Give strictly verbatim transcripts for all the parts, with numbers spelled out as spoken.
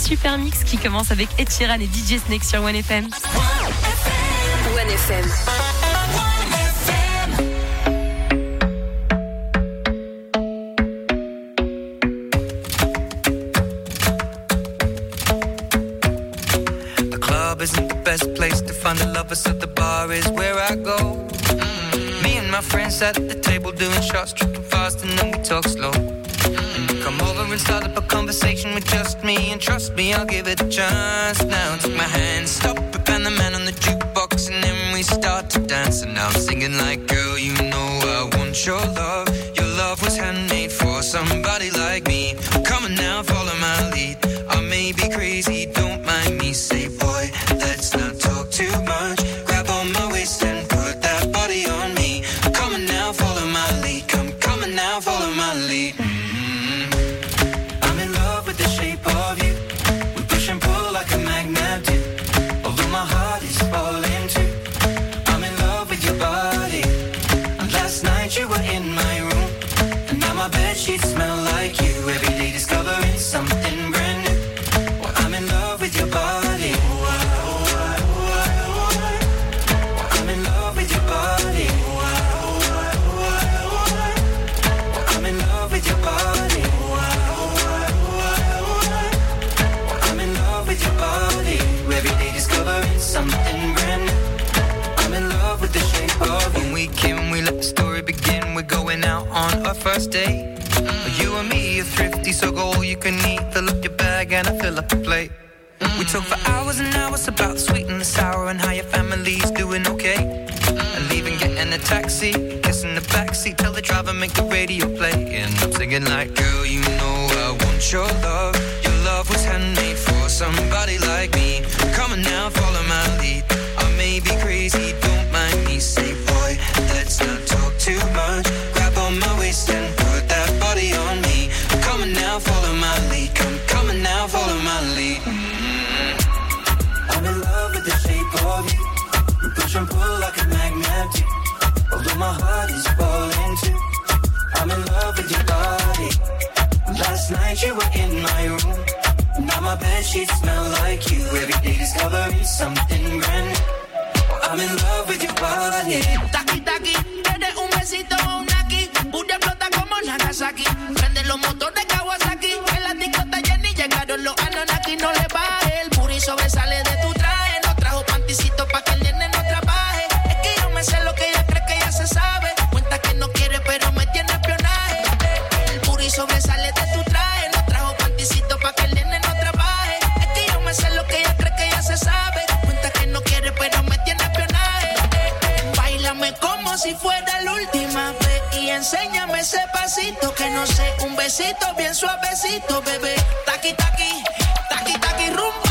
super mix qui commence avec Ed Sheeran et D J Snake sur one F M. one F M. The club isn't the best place to find the lovers, so the bar is where I go. Mm-hmm. Me and my friends at the table doing shots, tripping fast, and then we talk slow. Come over and start up a conversation with just me, and trust me, I'll give it a chance. Now take my hand, stop it, and the man on the jukebox, and then we start to dance. And now I'm singing like, girl, you know I want your love. Your love was handmade for somebody like me. Come on now, follow my lead. I may be crazy, don't mind me. Say, boy, let's not talk too much. Grab on my waist and put that body on me. Come on now, follow my lead. Come, come on now, follow my lead. Like a magnet do. Although my heart is falling too, I'm in love with your body. And last night you were in my room, and now my bedsheets smell like you. Every day discovering something brand new. Well, I'm in love with your body. Well, I'm in love with your body. Well, I'm in love with your body. Every day discovering something brand new. I'm in love with the shape of you. When we came, we let the story begin. We're going out on our first date. Mm. You and me are thrifty, so go all you can eat. Fill up your bag and I fill up the plate. Mm. We talk for hours and hours about the sweet and the sour and how your family's doing okay. Mm. And leaving, getting a taxi, kissing the backseat, tell the driver make the radio play. And I'm singing like, girl, you know I want your love. Your love was handmade for somebody like me. Come on now, follow my lead. I may be crazy, don't mind me. Say, boy, let's not talk too much. Grab on my waist and put that body on me. Come on now, follow my lead. Come, come on now, follow my lead. Mm-hmm. I'm in love with the shape of you. We push and pull like a magnet do. Although my heart is falling too, I'm in love with your body. Last night you were in my room, now my bedsheets smell like you. Every day discovering something brand new. I'm in love with your body. Taki taki, eres un besito o un aquí. Pura flota como Nagasaki. Prende los motores de Kawasaki. En la disco está llena y llegaron los Anunnaki. No le baje, el booty sobresale de tu traje. No trajo panticito pa' que el nene no trabaje. Es que yo me sé lo que ella cree que ya se sabe. Cuenta que no quiere pero me tiene espionaje. El booty sobresale de tu traje. No trajo panticito pa' que el nene no trabaje. Es que yo me sé lo que ella cree que ya se sabe. Cuenta que no quiere pero me tiene espionaje. Báilame como si fuera la última vez y enséñame ese pasito que no sé, un besito bien suavecito, bebé. Taqui taqui, taqui taqui rumba.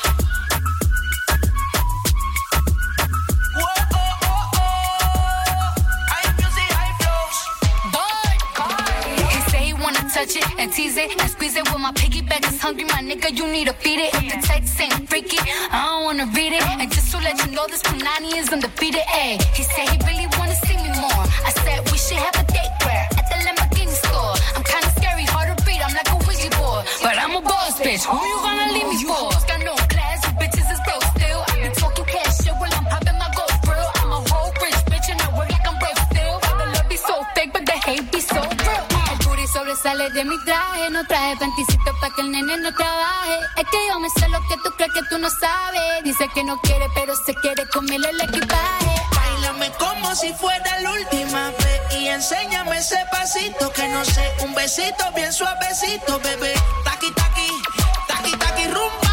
Touch it and tease it and squeeze it. When my piggyback is hungry, my nigga, you need to feed it. If the text ain't freaky, I don't wanna read it. And just to let you know, this Punani is undefeated. Ay, he said he really wanna see me more. I said we should have a date where at the Lamborghini store. I'm kinda scary, hard to read. I'm like a Ouija board, but I'm a boss bitch. Who you gonna leave me for? Got no class, you bitches is broke still. I be talking cash shit while I'm popping my gold grill. I'm a whole rich bitch and I work like I'm broke still. But the love be so fake, but the hate be so real. Sobresale de mi traje, no traje panticito pa' que el nene no trabaje. Es que yo me sé lo que tú crees que tú no sabes. Dice que no quiere, pero se quiere comerle el equipaje. Báilame como si fuera la última vez y enséñame ese pasito que no sé, un besito bien suavecito, bebé. Taqui taqui, taqui taqui rumba.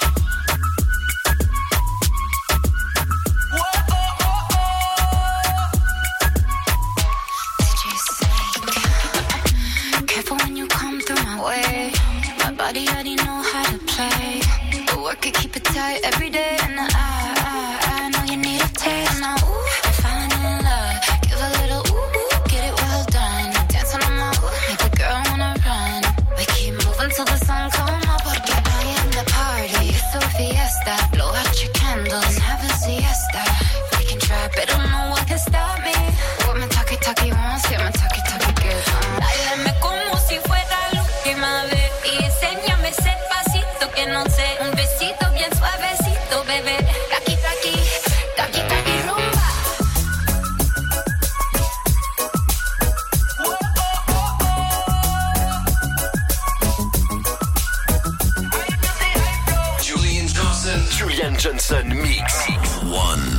Body already know how to play. The work could keep it tight every day. And I, I, I know you need a taste. Now, ooh, I'm falling in love. Give a little ooh, get it well done. Dance on my ooh, make a girl wanna run. We keep moving till the sun come up. Porque I am the party. It's so fiesta. Blow out your candles and have a siesta. We can try, but don't know what can stop me. What my talkie talkie wants, yeah, my talkie talkie gets on. Báilame como si fuera la última vez. Y enséñame ese pasito que no sé, un besito bien suavecito, bebé. Taqui, taqui, taqui, taqui, rumba. Julian Johnson. Julian Johnson Mix. One.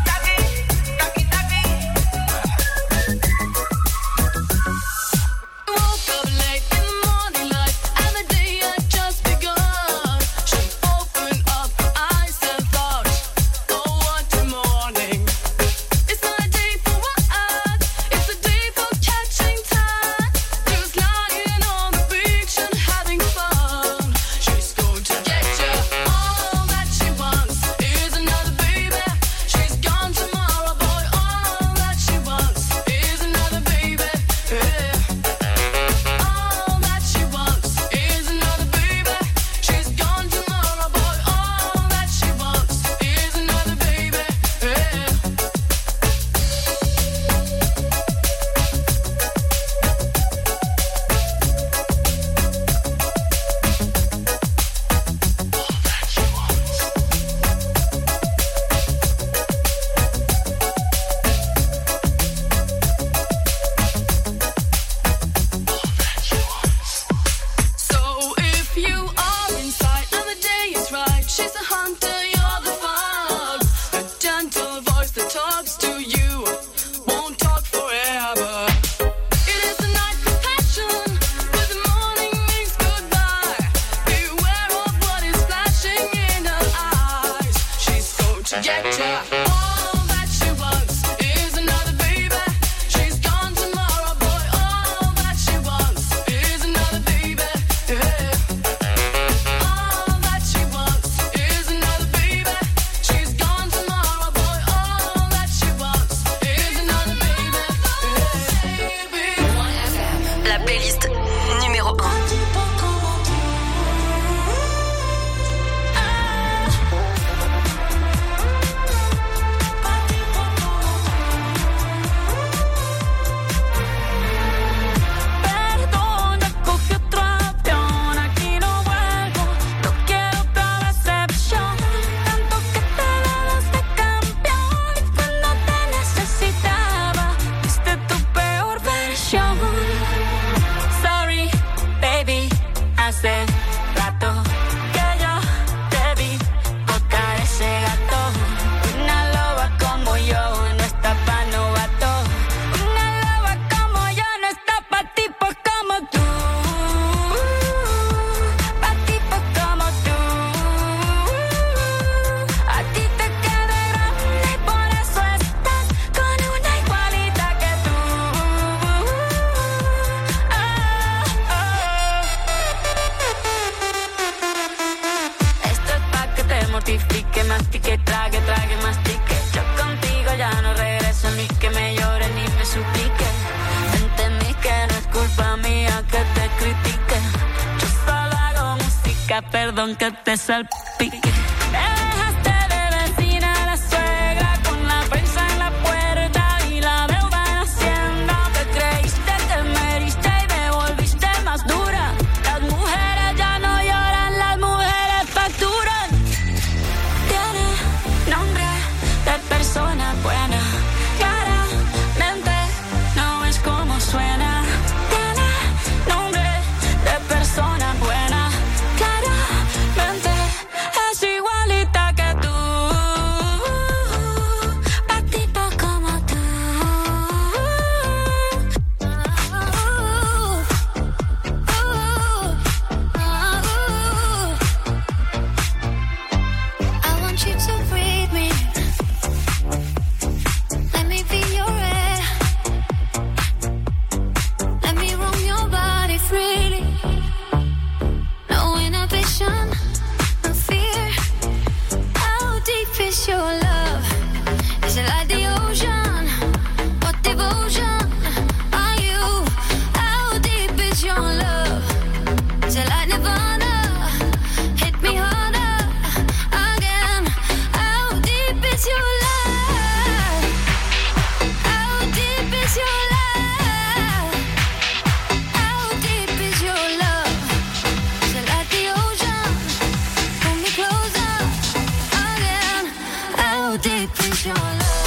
Perdón que te salpique. Dejaste de vecina a la suegra con la prensa en la puerta y la deuda en Hacienda. Te creíste que me heriste y me volviste más dura. Las mujeres ya no lloran, las mujeres facturan. Tiene nombre de persona buena, claramente no es como suena. Tiene nombre de persona buena, claramente es igual. is your love?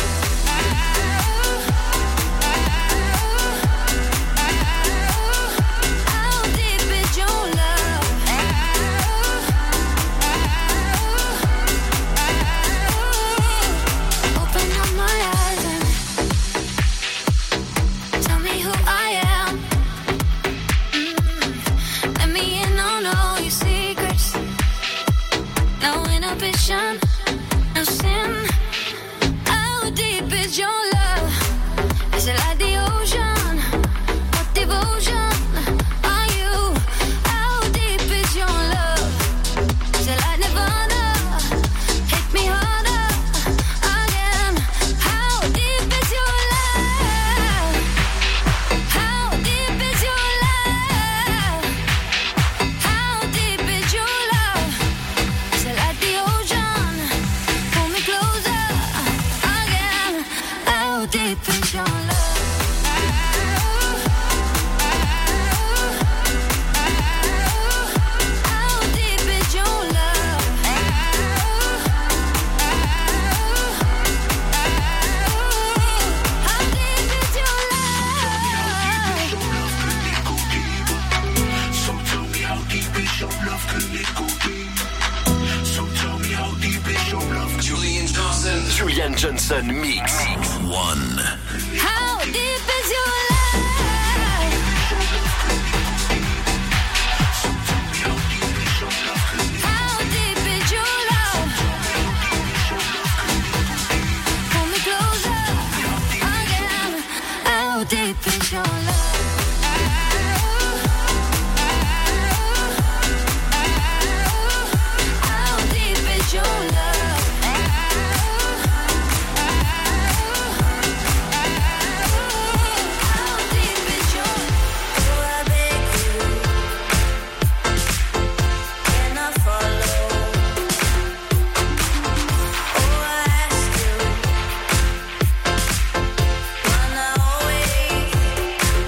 How deep is your love? Open up my eyes and tell me who I am. Mm. Let me in on all your secrets. No inhibition, no sin. How deep is your love? Is it like the ocean? What devotion are you? How deep is your love? Is it like Nirvana? Hit me harder again. How deep is your love? How deep is your love? How deep is your love? Is it like the ocean? Pull me closer again. How deep is your love? How deep is your love? How deep is your love? So tell me how deep is your love? Can it go deep? So tell me how deep is your love? Julian Johnson. Julian Johnson Mix. One. How deep is your love? How deep is your love? Pull me closer again. How deep is your love? How deep is your love? How deep is your love? Oh, I beg you, can I follow? Oh, I ask you, wanna always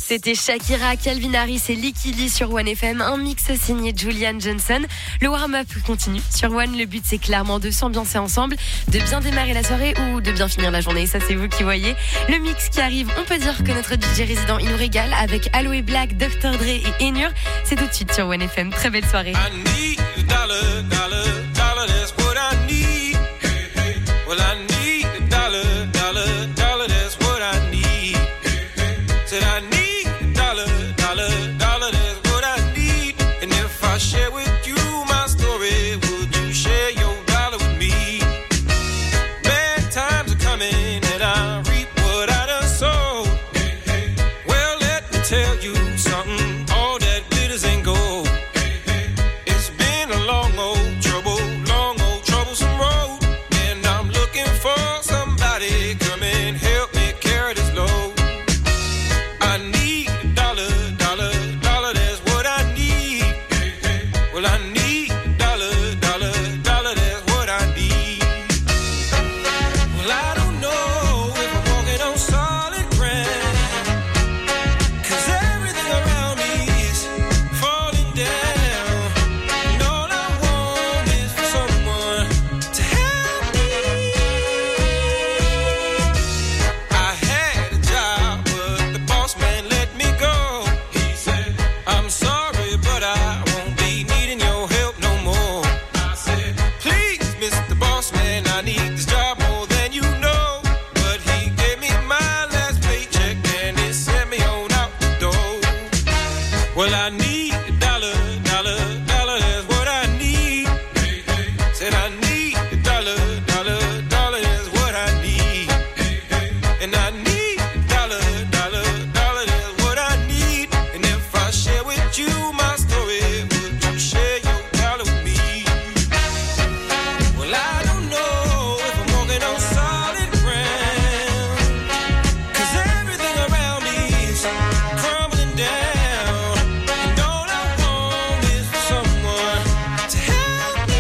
C'était Shakira, Calvin Harris et Licky Lee sur One F M, un mix signé Julian Johnson. Le warm-up continue sur One. Le but, c'est clairement de s'ambiancer ensemble, de bien démarrer la soirée ou de bien finir la journée. Ça, c'est vous qui voyez. Le mix qui arrive, on peut dire que notre D J résident, il nous régale avec Aloe Black, docteur Dre et Enur. C'est tout de suite sur One F M. Très belle soirée. I need a dollar, dollar, dollar, that's what I need. Well, I need a dollar, dollar, dollar, that's what I need. Said I need dollar, dollar, dollar, that's what I need. And if I share with you my story, would you share your dollar with me? Bad times are coming and I reap what I done sowed. Well, let me tell you something, all that glitters ain't gold. It's been a long old trouble, long old troublesome road. And I'm looking for somebody come and help me carry this load. I need a dollar, dollar, dollar, that's what I need. Well, I need a dollar, dollar, dollar, that's what I need. Well, I don't know if I'm walking on solid ground, 'cause everything around me is falling down. And all I want is for someone to help me. I had a job, but the boss man let me go. He said, I'm sorry, but I won't be needing your help no more. I said, please, Mister Boss Man, I need this job more than you know. But he gave me my last paycheck and it sent me on out the door. Well, I need a dollar, dollar, dollar, that's what I need. Said I need a dollar, dollar, dollar, that's what I need. And I need a dollar, dollar, dollar, that's what I need. And if I share with you my story, would you share your dollar with me? Well, I don't know if I'm walking on solid ground, 'cause everything around me is crumbling down. And all I want is for someone to help me.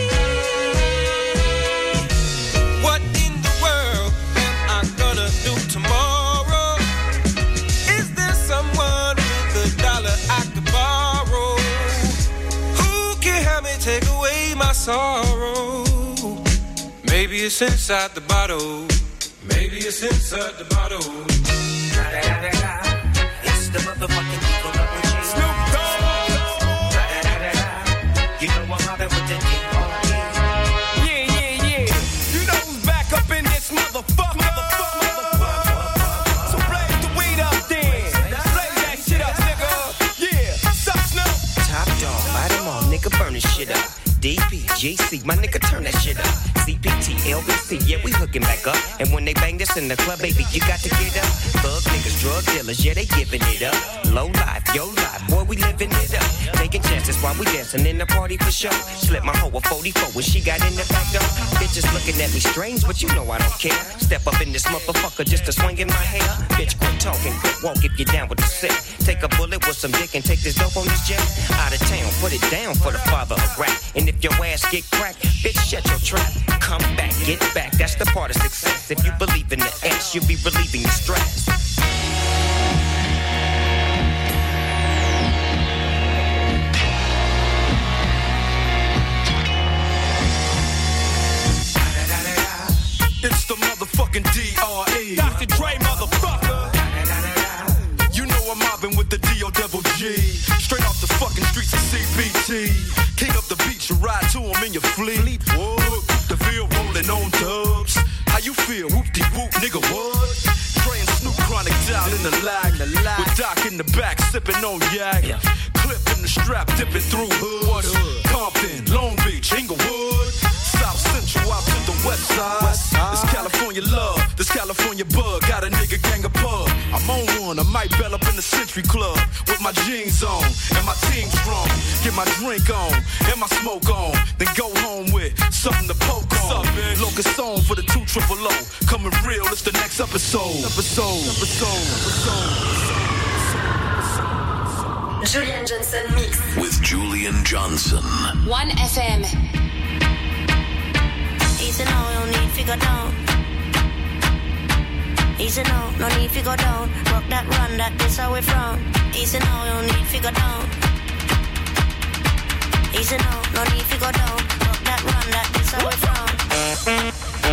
What in the world am I gonna do tomorrow? Is there someone with a dollar I could borrow? Who can help me take away my sorrow? Maybe it's inside the bottle. Maybe it's inside the bottle. It's the motherfucking Eagle Double G. Snoop Dogg. You know I'm mobbing with the D R E. Yeah, yeah, yeah. You know who's back up in this motherfucker. So blaze the weed up then. Blaze that shit up, nigga. Yeah, sup, Snoop? Top dog, light 'em all, nigga, burn this shit up. D P, G C, my nigga, turn that shit up. C P T, L B C, yeah, we hooking back up. And when they bang this in the club, baby, you got to get up. Thug niggas, drug dealers, yeah, they giving it up. Low life, yo life, boy, we living it up. Taking chances while we dancing in the party for sure. Slip my hoe a forty-four when she got in the back door. Bitches looking at me strange, but you know I don't care. Step up in this motherfucker just to swing in my hair. Bitch, quit talking, quit walk if you're down with the set. Take a bullet with some dick and take this dope on this jet. Out of town, put it down for the father of rap. And if your ass get cracked, bitch, shut your trap. Come back, get back, that's the part of success. If you believe in the ass, you'll be relieving your stress. It's the motherfucking D R E. Doctor Dre, motherfucker. You know I'm mobbing with the D O double G. Straight off the fucking streets of C B T. King up the beach, you ride to him in your fleet. Whoa, the field rolling on dubs. How you feel? Whoop-de-whoop, nigga, what? Dre and Snoop Chronic down in the lag. With Doc in the back, sipping on yak. Yeah. Clip in the strap, dipping through hood. What hood? Compton, Long Beach, Inglewood. South Central out to the west side. West side. This California love, this California bug. Got a nigga gang of pub. I'm on one, I might bell up in the Century Club. With my jeans on, and my team strong. Get my drink on, and my smoke on. Then go home with something to poke on. Locust on for the two triple O. Coming real, it's the next episode. Episode, episode, episode. Julian Johnson Mix. With Julian Johnson. One F M. Easy now, you don't need figure down. Easy now, no need to go down. Rock that run, that this how we from. Easy now, no need to go down. Easy now, no need to go down. Rock that run, that this how we from.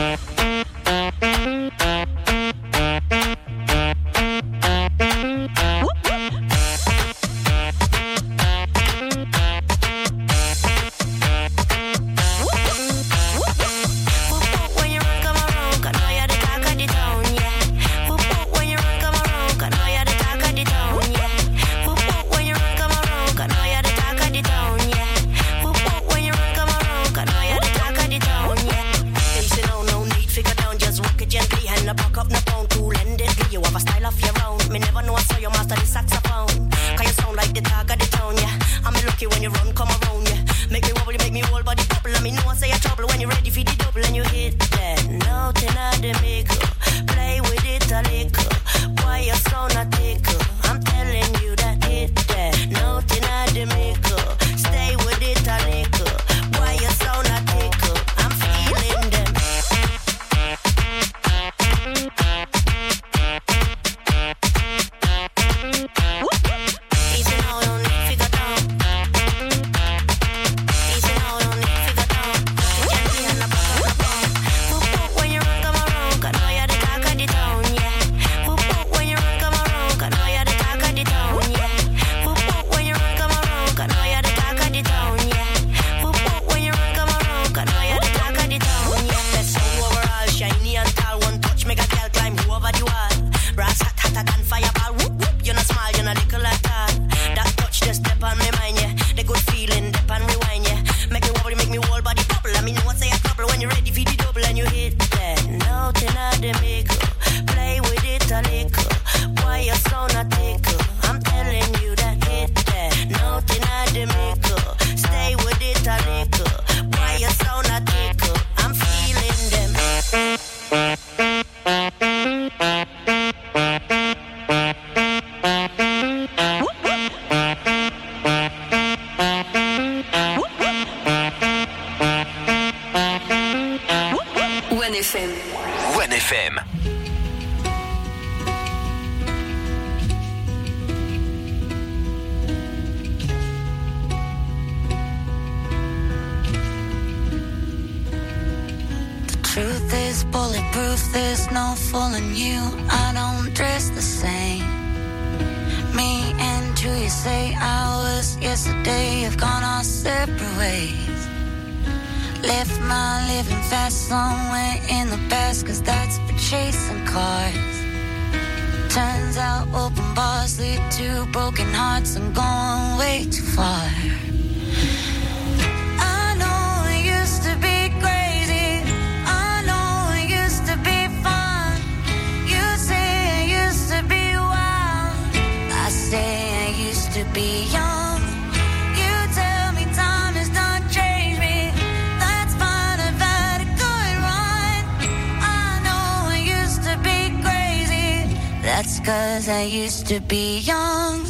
To be young,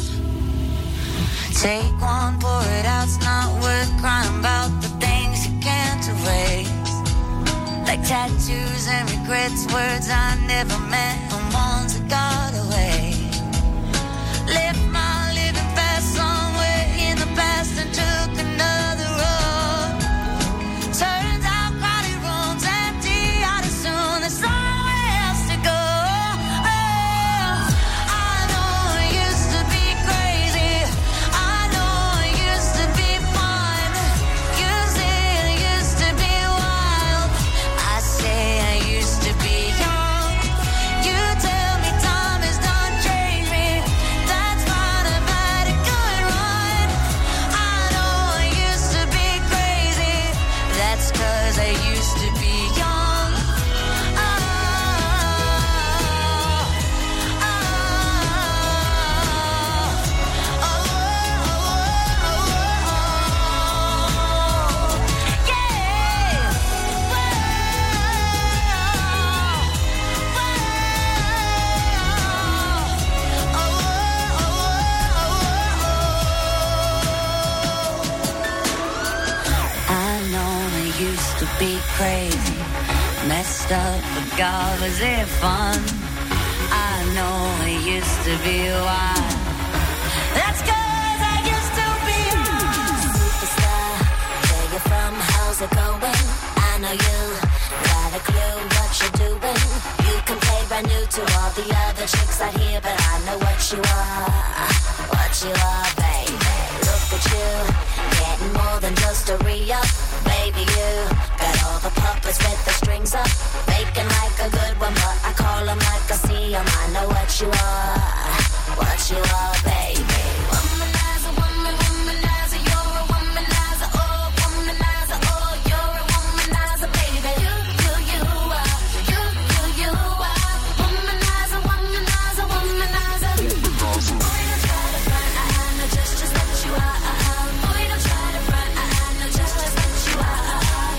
take one, pour it out. It's not worth crying about the things you can't erase, like tattoos and regrets, words I never meant and ones that got away. Left my living past somewhere in the past and took another road. Turns out crowded rooms empty out as soon. There's somewhere else to go. Be crazy, messed up, but God, was it fun? know it used to be wild. That's 'cause I used to be a superstar. Where you from? How's it going? I know you got a clue what you're doing. You can play brand new to all the other chicks out here, but I know what you are, what you are, baby. Look at you, getting more than just a re-up. Baby, you got all the puppets with the strings up, faking like a good one, but I call them like I see them. I know what you are, what you are, baby. Womanizer, woman, womanizer, you're a womanizer, oh, womanizer, oh, you're a womanizer, baby. You, you, you are, you, you, you are, womanizer, womanizer, womanizer. Boy, don't try to front, I know just, just what you are. Boy, don't try to front, I know just, just what you are.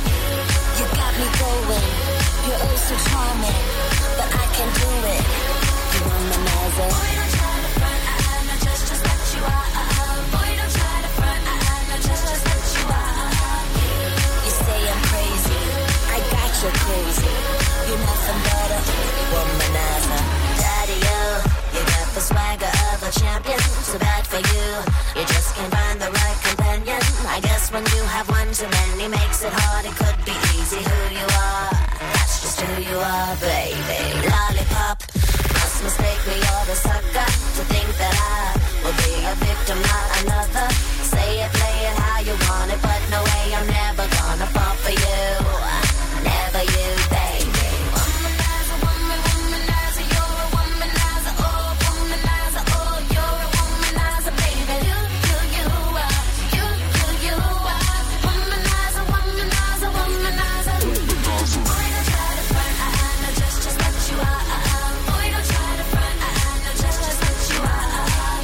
You got me going, you're oh so charming, but I can do it. You womanizer. Boy, don't try to front, I know just, just what you are. Boy, don't try to front, I know just, just what you are. You say I'm crazy, I got you crazy. You're nothing but a womanizer. Daddy, you, you got the swagger of a champion. Too bad for you, you just can't find the right companion. I guess when you have one too many makes it hard. It could be easy who you are, that's just who you are, baby. Lollipop, must mistake me, you're the sucker, to think that I will be a victim, not another. Say it, play it how you want it, but no way, I'm never gonna fall for you. Never you, baby. Womanizer, woman, womanizer, you're a womanizer, oh, womanizer, oh, you're a womanizer, baby. You, you, you are, you, you, you are, womanizer, womanizer, womanizer. Boy, don't try to front, I know just, just what you are. Boy, don't try to front, I know just, just what you are.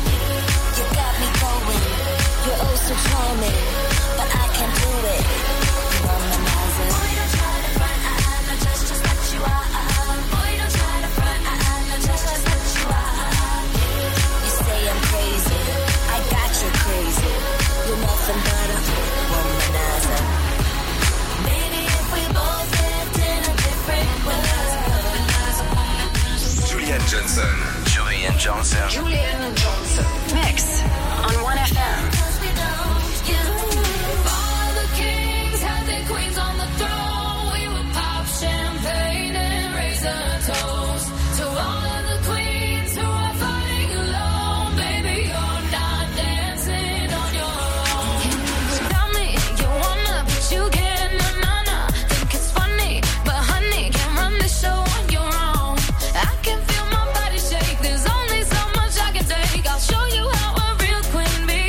You got me going, you're oh so charming, but I can't do it. Womanizer. Boy, don't try to front, I know just, just what you are. Boy, don't try to front, I know just, just what you are. You say I'm crazy, I got you crazy. You're nothing but a womanizer. Maybe if we both lived in a different world. Julian Johnson. Julian Johnson. Julian Johnson. Mix on one F M. All the kings had their queens on the throne. We would pop champagne and raise a toast to all of the queens who are fighting alone. Baby, you're not dancing on your own. You tell me you wanna, but you can't. Na na na. Think it's funny, but honey, can't run the show on your own. I can feel my body shake. There's only so much I can take. I'll show you how a real queen behaves.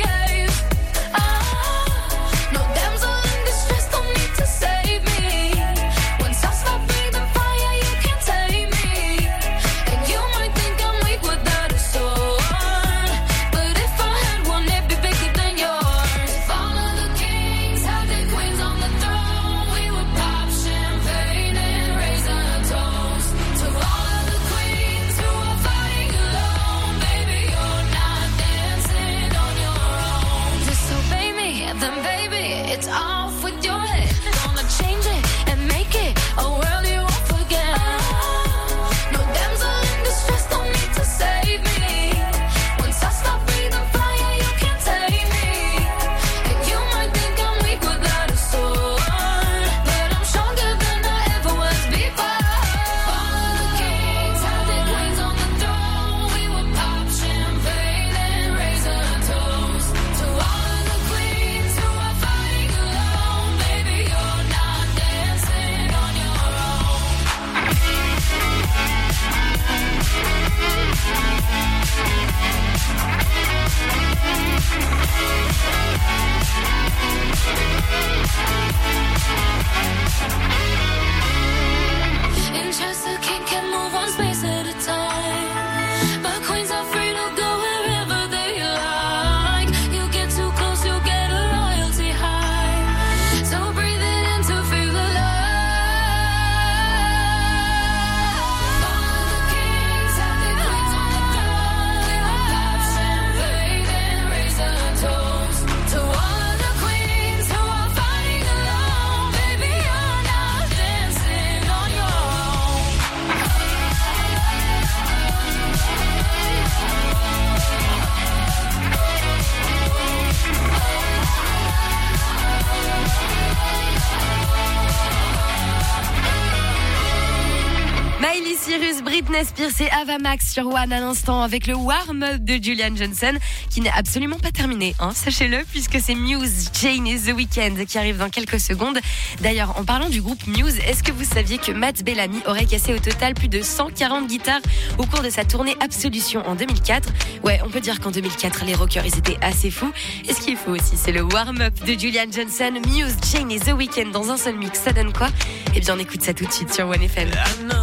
Britney Spears et Ava Max sur One à l'instant avec le warm-up de Julian Johnson qui n'est absolument pas terminé, hein, sachez-le, puisque c'est Muse, Jane et The Weeknd qui arrivent dans quelques secondes. D'ailleurs, en parlant du groupe Muse, est-ce que vous saviez que Matt Bellamy aurait cassé au total plus de cent quarante guitares au cours de sa tournée Absolution en deux mille quatre? Ouais, on peut dire qu'en deux mille quatre, les rockers, ils étaient assez fous. Et ce qu'il faut aussi, c'est le warm-up de Julian Johnson, Muse, Jane et The Weeknd dans un seul mix. Ça donne quoi? Eh bien, on écoute ça tout de suite sur One F M.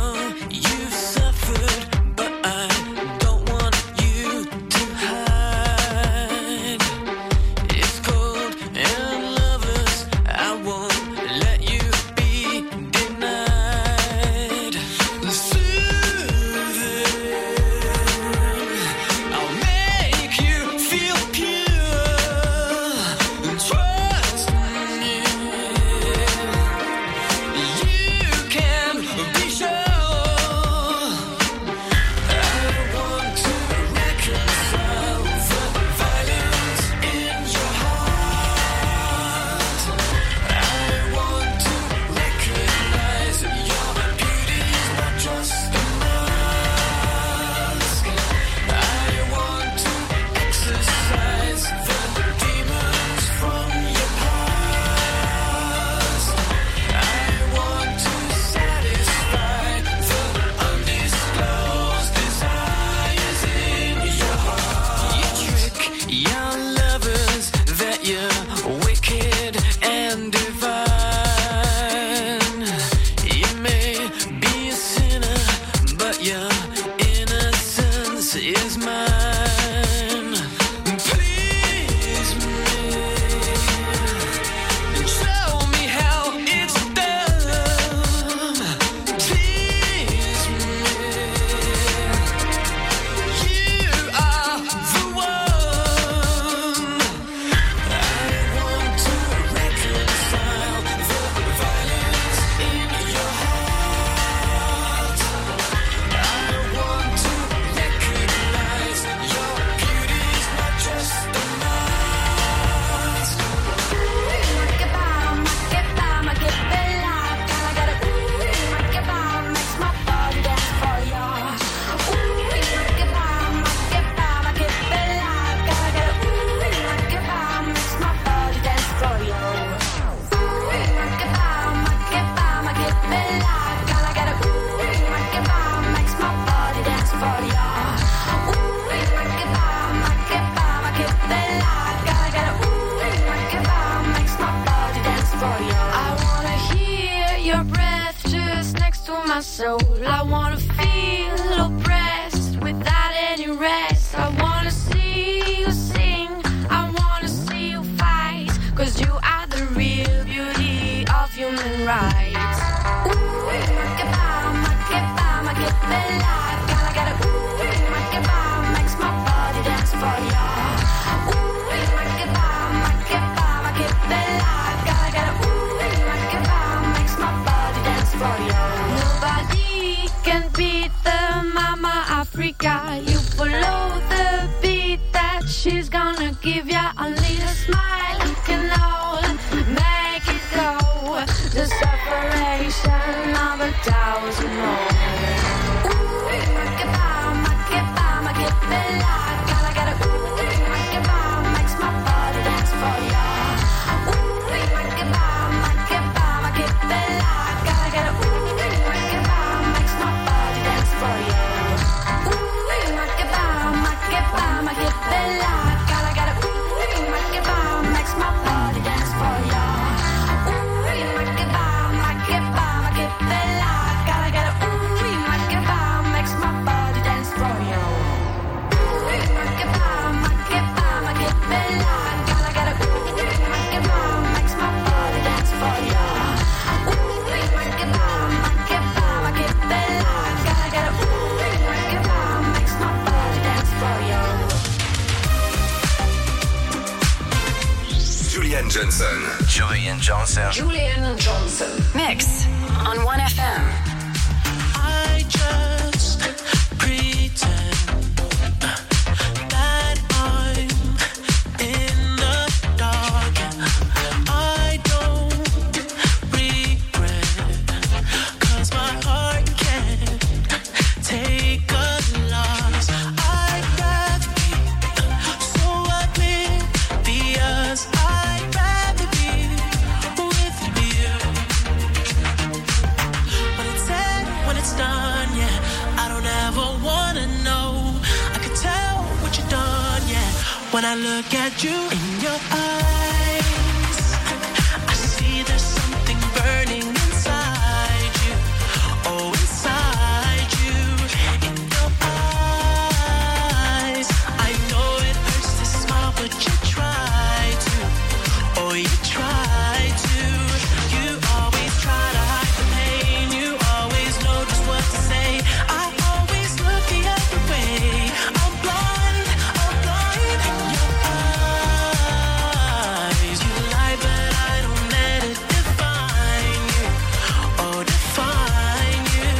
I wanna feel oppressed without any rest. I wanna see you sing, I wanna see you fight, 'cause you are the real beauty of human rights. Ooh, make it bomb, make it bomb, make it bella. Gotta get a ooh, make it bomb, makes my body dance for ya. Ooh, make it bomb, make it bomb, make it bella. Gotta get a ooh, make it bomb, makes my body dance for ya. Nobody can beat the Mama Africa. You follow the beat that she's gonna give ya. Only a smile can all make it go. The separation of a thousand more. Ooh, make it bomb, make it bomb, make it bella. Gotta get a ooh, make it bomb, makes my body dance for ya. Ooh, make it bomb, make it bomb, make it bella. Gotta get a ooh, make it bomb, makes my body dance for ya. Ooh, make it bomb, make it bomb, make it bella. Gotta get a ooh, make it bomb, makes my body dance for ya. Ooh, make it bomb, make it bomb, make it bella. Gotta get a ooh, make it bomb, makes my body dance for ya. Ooh, make it bomb, make it bomb, make it bella. Gotta get a ooh, make it bomb, makes my body dance for ya. Ooh, make it bomb, make it bomb, make it bella. Gotta get a ooh, make it bomb, makes my body dance for ya. Julian Johnson. Julian Johnson. Julian Johnson. Mix on One F M. I just pretend that I'm in the dark. I don't regret, 'cause my heart can't take When I look at you in your eyes, I see there's something burning inside you. Oh, inside you, in your eyes. I know it hurts to smile, but you try to. Oh, you try to. You always try to hide the pain. You always know just what to say. I always look the other way. I'm blind, I'm blind in your eyes. You lie, but I don't let it define you. Oh, define you.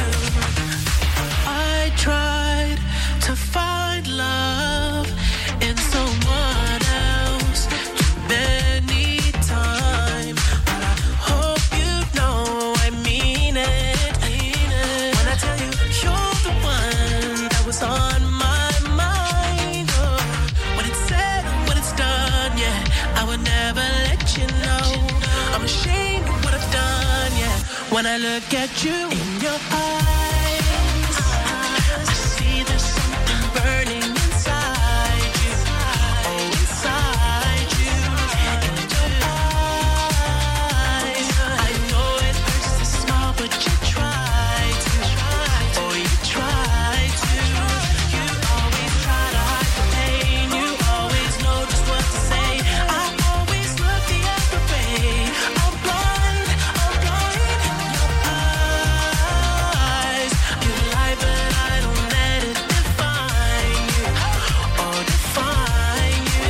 I tried to find love in someone else too many times, but I hope you know I mean it. Mean it. When I tell you you're the one that was on my mind. Oh, when it's said and when it's done, yeah, I would never let you know. I'm ashamed of what I've done, yeah. When I look at you in your eyes, I see there's something burning inside you. Oh, inside you, in your eyes. I know it hurts to smile, but you try to. Oh, you try to. You always try to hide the pain. You always know just what to say. I always look the other way. I'm blind, I'm blind in your eyes. You lie, but I don't let it define you. Oh, define you.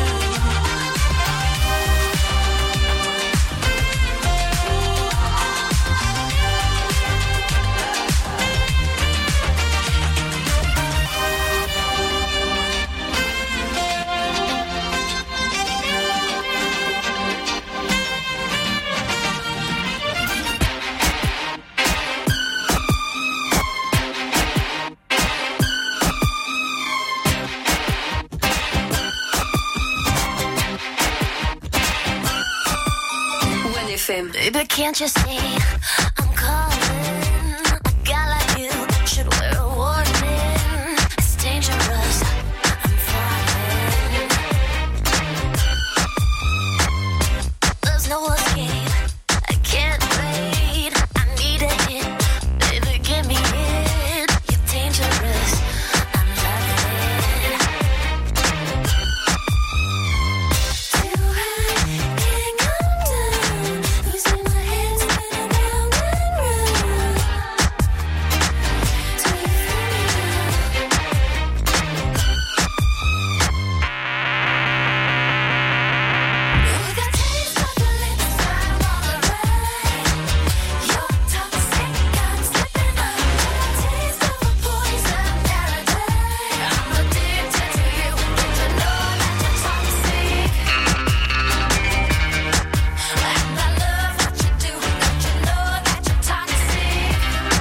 one F M. Baby, can't you see I'm calling? A guy like you should wear a warning. It's dangerous. I'm falling. There's no escape. I can't wait. I need a hit. Baby, give me it. You're dangerous. I'm loving it. Till I can't come down. Losing my head, spinning round and round. Till you feel me now. With a taste of your lips, I'm on the ride. You're toxic, I'm slipping up. With a taste of a poison paradise. I'm addicted to you. Don't you know that you're toxic? And I love what you do. Don't you know that you're toxic?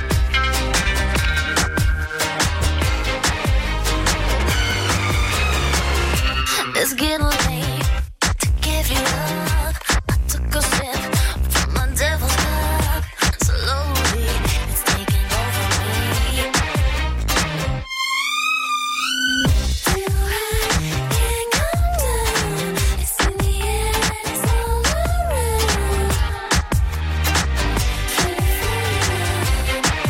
It's getting late to give you up. I took a sip from my devil's cup. Slowly, it's taking over me. Till I can't come down. It's in the air and it's all around. Feel it, feel it.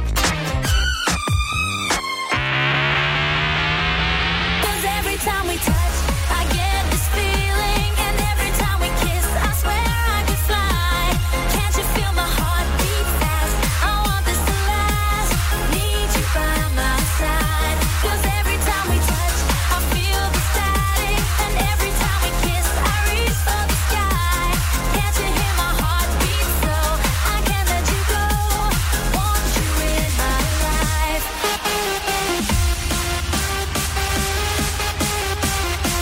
'Cause every time we touch, I get this feeling, and every time we kiss, I swear I could fly. Can't you feel my heart beat fast? I want this to last. Need you by my side. 'Cause every time we touch, I feel the static, and every time we kiss, I reach for the sky. Can't you hear my heart beat? So I can't let you go. Want you in my life.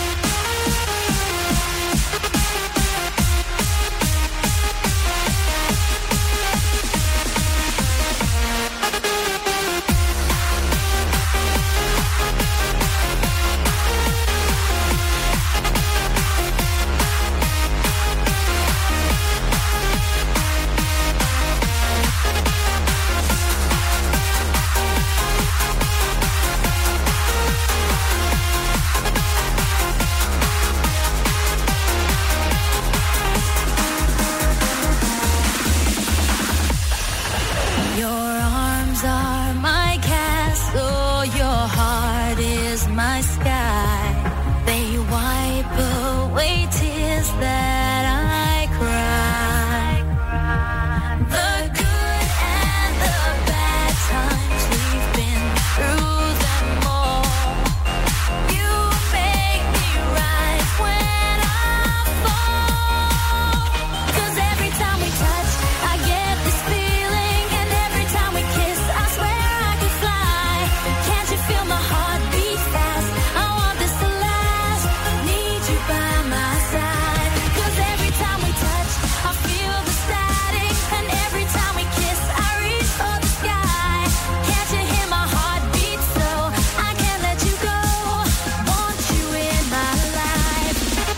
sky. They wipe away tears that I cry. The good and the bad times, we've been through them all. You make me rise when I fall. 'Cause every time we touch, I get this feeling, and every time we kiss, I swear I could fly. Can't you feel my heart beat fast? I want this to last. Need you by my side. 'Cause every time we touch, I feel the static, and every time we kiss, I reach for the sky. Can't you hear my heart beat so I can't let you go? Want you in my life.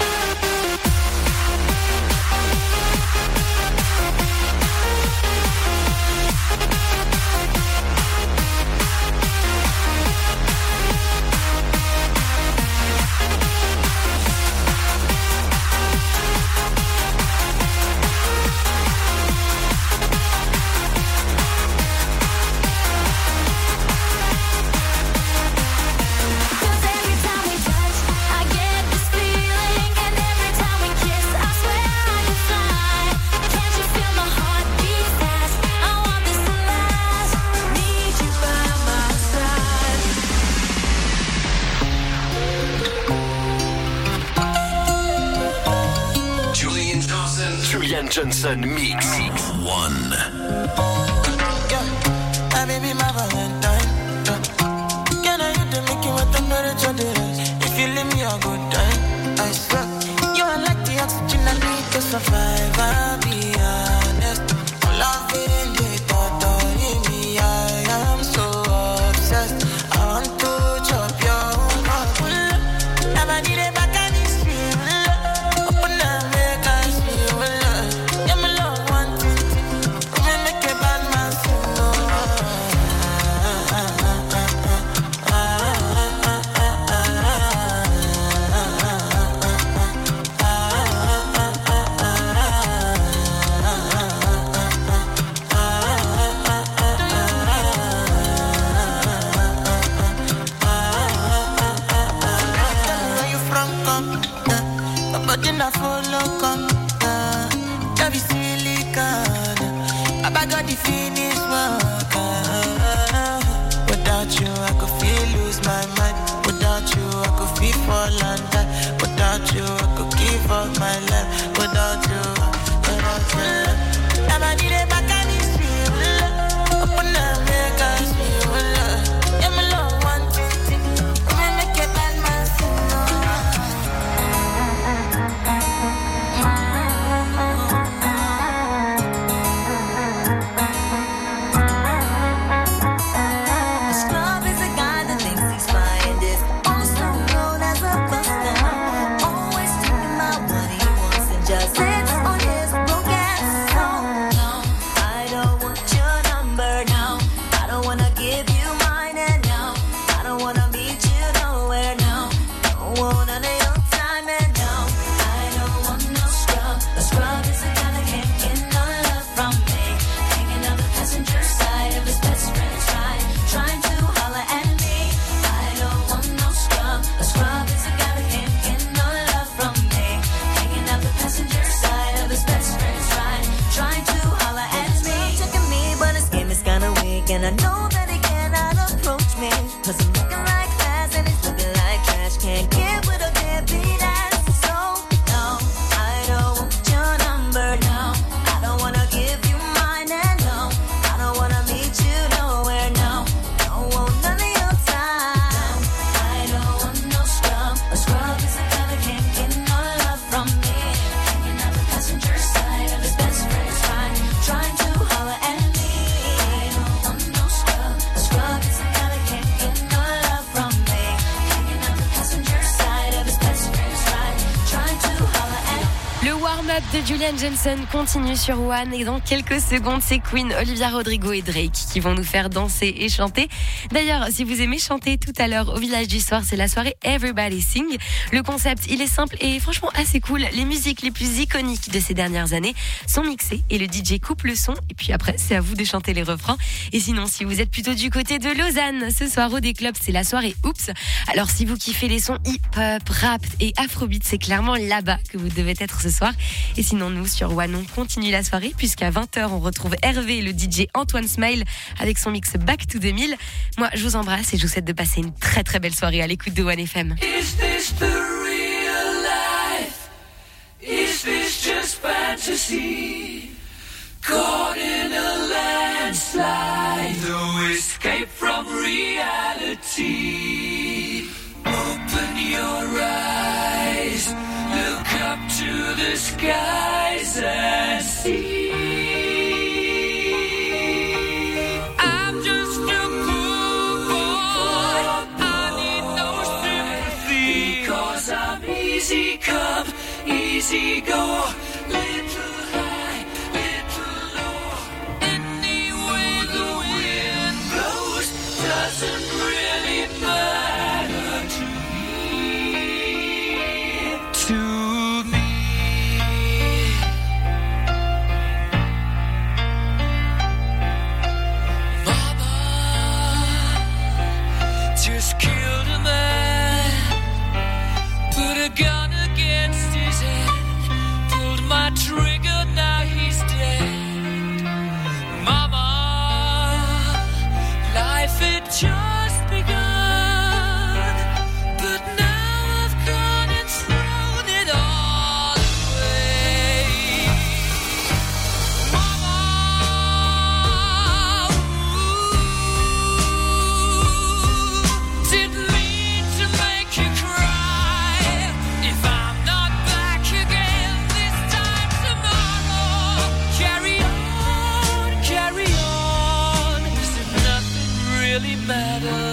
Cause every time we touch, I get this feeling, and every time we kiss, I swear I could fly. Can't you feel my heart beat fast? I want this to last. Need you by my side. Julian Johnson. Julian Johnson Mix. One. Yeah, baby, my Valentine. Yeah. Can I hit the Mickey with the temperature days? If you leave me a good time, I swear. You are like the oxygen I need to survive. I'll be honest. Love it in the thought in me. I am so obsessed. I want to chop your heart. Never need a back and it's real. Open up, make us feel love. Yeah, my love, one thing. Come and make a bad man sing. Where you from, come? Uh, my body not follow, come? Uh, don't be silly, God. I got the finish work. Uh, without you, I could feel lose my mind. Without you, I could feel fall and die. Without you, I could give up my life. Without you, without you. Never need a back and it's real. Open up, make us feel love. Yeah, my love, one thing. Come and make a bad man sing. Scrub is a guy that thinks he's fine. Is also known as a buster. Always Up de Julian Johnson continue sur One et dans quelques secondes, c'est Queen, Olivia Rodrigo et Drake qui vont nous faire danser et chanter. D'ailleurs, si vous aimez chanter tout à l'heure au Village du Soir, c'est la soirée Everybody Sing. Le concept, il est simple et franchement assez cool. Les musiques les plus iconiques de ces dernières années sont mixées et le D J coupe le son et puis après, c'est à vous de chanter les refrains. Et sinon, si vous êtes plutôt du côté de Lausanne, ce soir au D-Club, c'est la soirée Oops. Alors si vous kiffez les sons hip-hop, rap et afrobeat, c'est clairement là-bas que vous devez être ce soir. Et sinon, nous, sur One, on continue la soirée puisqu'à vingt heures, on retrouve Hervé et le D J Antoine Smile avec son mix Back to deux mille. Moi, je vous embrasse et je vous souhaite de passer une très très belle soirée à l'écoute de One F M. Is this the real life? Is this just fantasy? Caught in a landslide, no escape from reality. Open your eyes, look up to the skies and see. I'm just a poor boy, I need no sympathy, because I'm easy come, easy go. Little high, little low, any way the wind blows doesn't really matter to me, to me. Mama just killed a man, put a gun against his head, pulled my trigger, now he's dead. Mama, life had just begun, but now I've gone and thrown it all away. Mama, ooh, didn't mean to make you cry. If I'm not back again this time tomorrow, carry on, carry on, as if nothing really matters.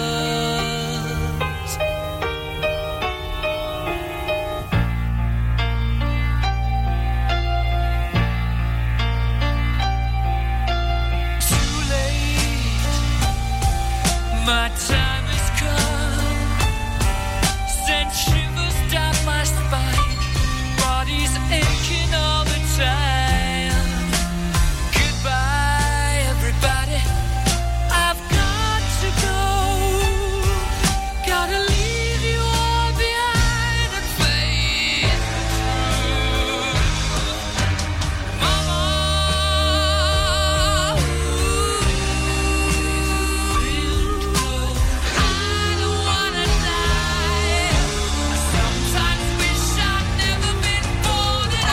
Too late, my time has come, sent shivers down my spine, body's aching all the time. Goodbye, everybody, I've got to go, gotta leave you all behind and face the truth. Mama, I don't wanna die. I sometimes wish I'd never been born at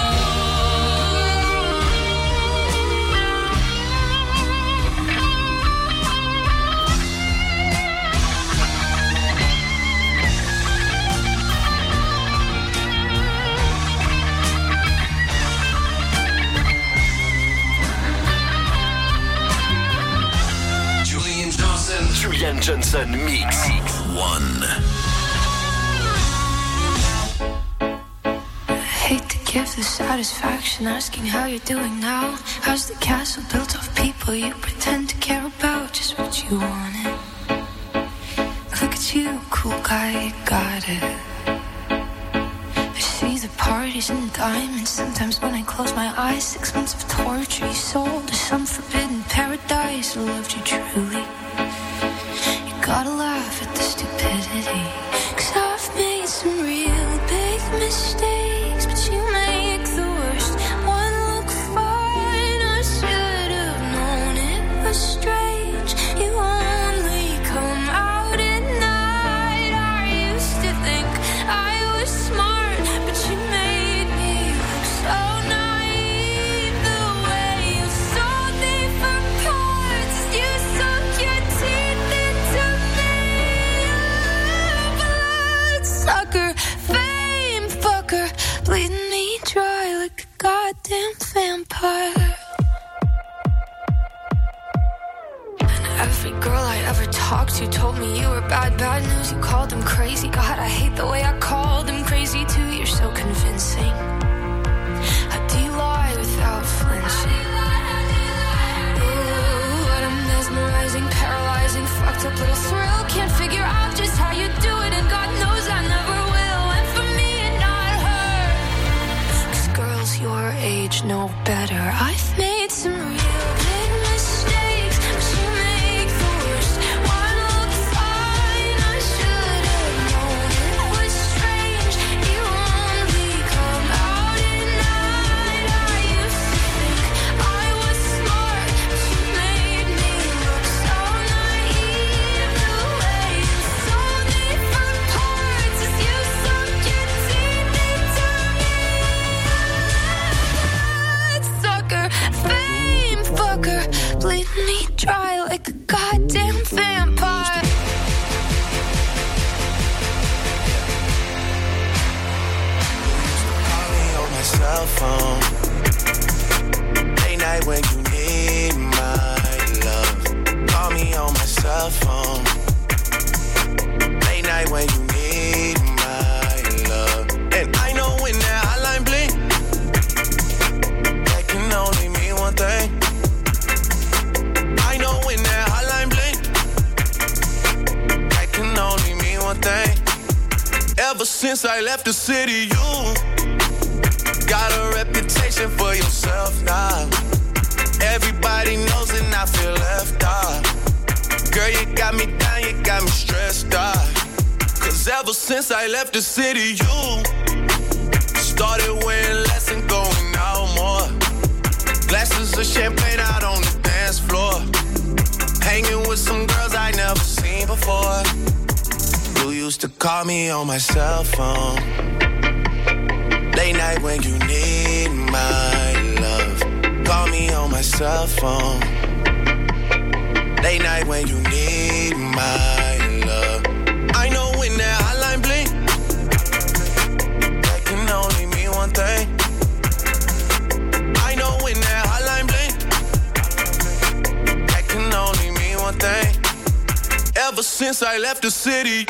Julian Johnson. Julian Johnson Mix. One. Hate to give the satisfaction asking how you're doing now. How's the castle built of people you pretend to care about? Just what you wanted. Look at you, cool guy, you got it. I see the parties and the diamonds. Sometimes when I close my eyes, six months of torture you sold to some forbidden paradise. I loved you truly. You gotta laugh at the stupidity, 'cause I've made some real big mistakes, but you make the worst one look fine. I should have known it was strange. You only come out at night. I used to think I was smart, but you made me look so naive. The way you sold me for parts, you sunk your teeth into me. Blood sucker, fame fucker, bleeding me dry like a goddamn vampire. And every girl I ever talked to told me you were bad, bad news. You called them crazy. God, I hate the way I called them crazy too. You're so convincing. How do you cell phone. Late night when you need my love. Call me on my cell phone. Late night when you need my love. And I know when that hotline blink, that can only mean one thing. I know when that hotline blink, that can only mean one thing. Ever since I left the city, you got a reputation for yourself now. Everybody knows and I feel left out. Girl, you got me down, you got me stressed out. Cause ever since I left the city, you started wearing less and going out more. Glasses of champagne out on the dance floor. Hanging with some girls I never seen before. You used to call me on my cell phone. Late night when you need my love. Call me on my cell phone. Late night when you need my love. I know when that hotline blink, that can only mean one thing. I know when that hotline blink, that can only mean one thing. Ever since I left the city.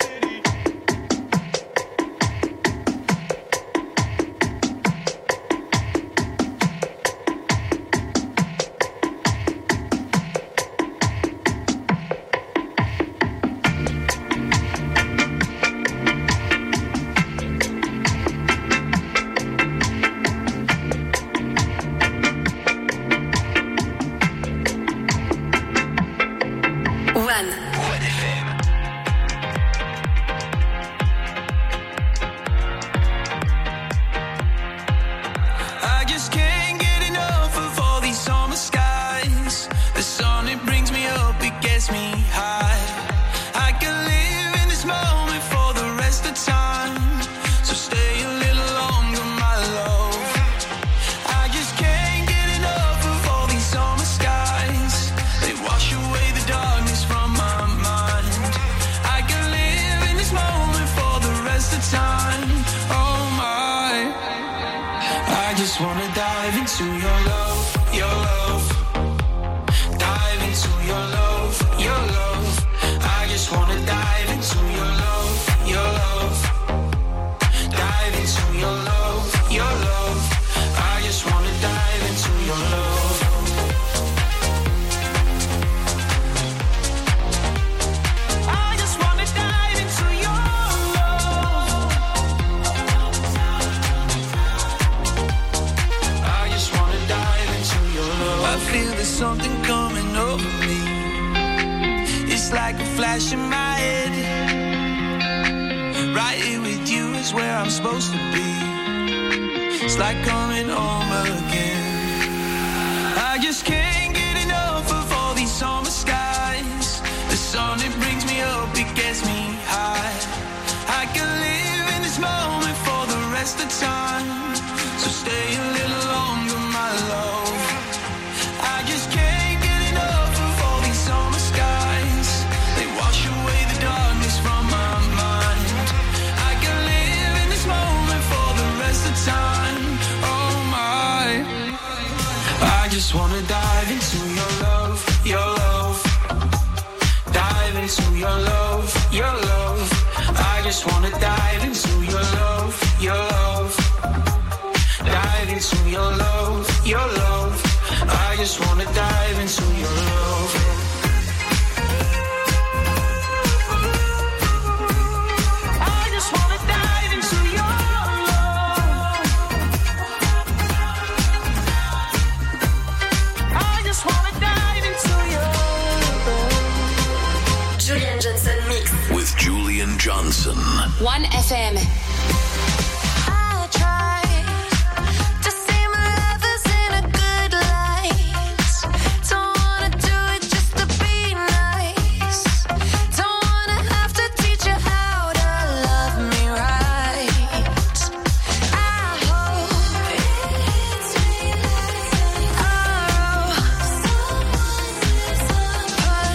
one F M.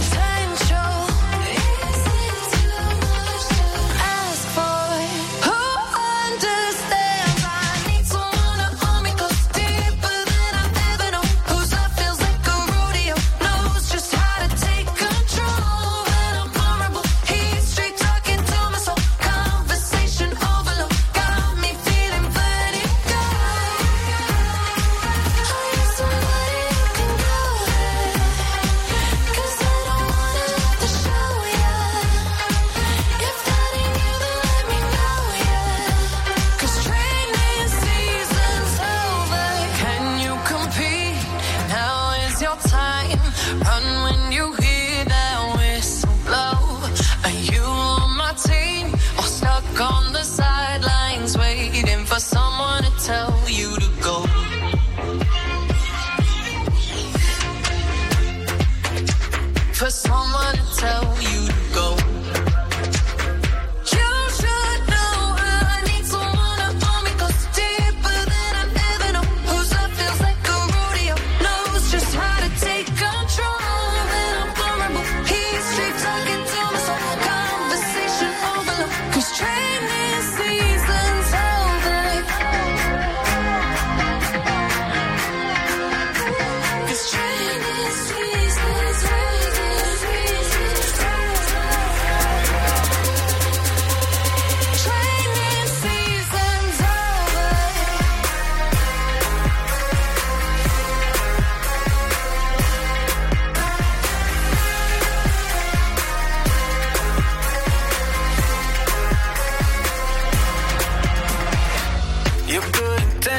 Who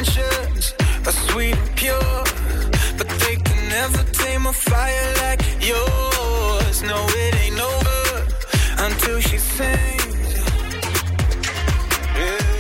intentions are sweet and pure, but they can never tame a fire like yours. No, it ain't over until she sings. Yeah.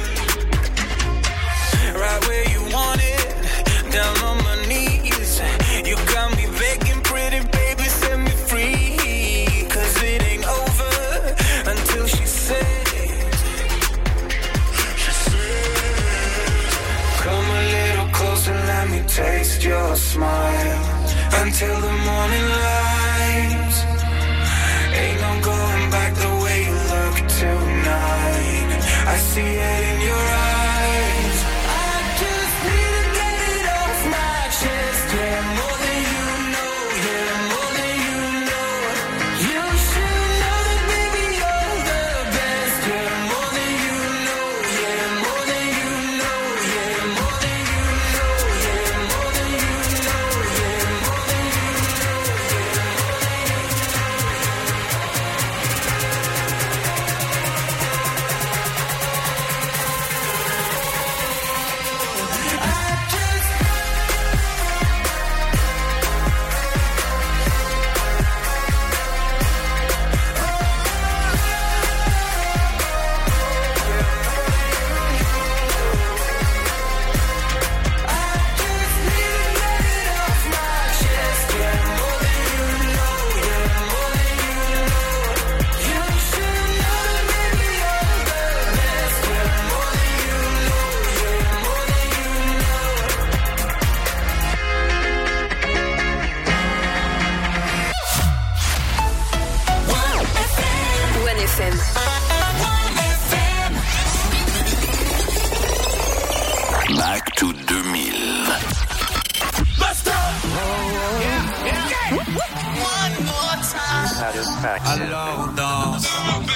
Right where you want it, down on my knees. You got me begging, pretty baby, set me free. Cause it ain't over until she sings. She sings. Come a little closer, let me taste your smile. Until the morning light. Ain't no going back the way you look tonight. I see it in your eyes. I just need to get it off my chest. Yeah, more than you know. Yeah, more than you know. You should know that, baby, you're the best. Yeah, more than you know. Yeah, more than you know. Yeah, more than you know. Yeah, more than you know. Yeah, more than you know. Back to deux mille. Let's go! One more time. Alors danse.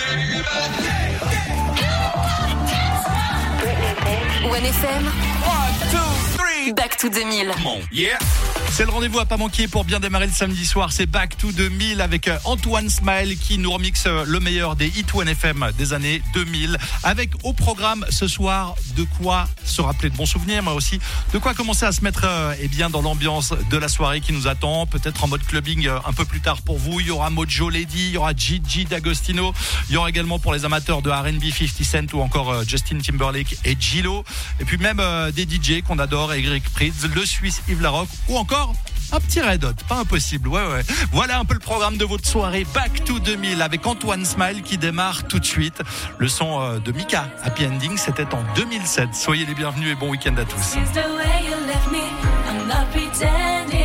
One F M. One, two, three. Back to deux mille. Yeah. C'est le rendez-vous à pas manquer pour bien démarrer le samedi soir. C'est Back to deux mille avec Antoine Smile qui nous remixe le meilleur des hits One F M des années deux mille. Avec au programme ce soir de quoi se rappeler de bons souvenirs, mais aussi de quoi commencer à se mettre euh, eh bien, dans l'ambiance de la soirée qui nous attend. Peut-être en mode clubbing euh, un peu plus tard pour vous. Il y aura Mojo Lady, il y aura Gigi D'Agostino. Il y aura également pour les amateurs de R and B cinquante Cent ou encore euh, Justin Timberlake et J-Lo. Et puis même euh, des D J qu'on adore, Eric Prydz, le Suisse Yves Larocque ou encore un petit Red Hot, pas impossible, ouais ouais. Voilà un peu le programme de votre soirée Back to deux mille avec Antoine Smile qui démarre tout de suite. Le son euh, de Mika, Happy Ending, c'était en deux mille sept. Soyez les bienvenus et bon week-end à tous.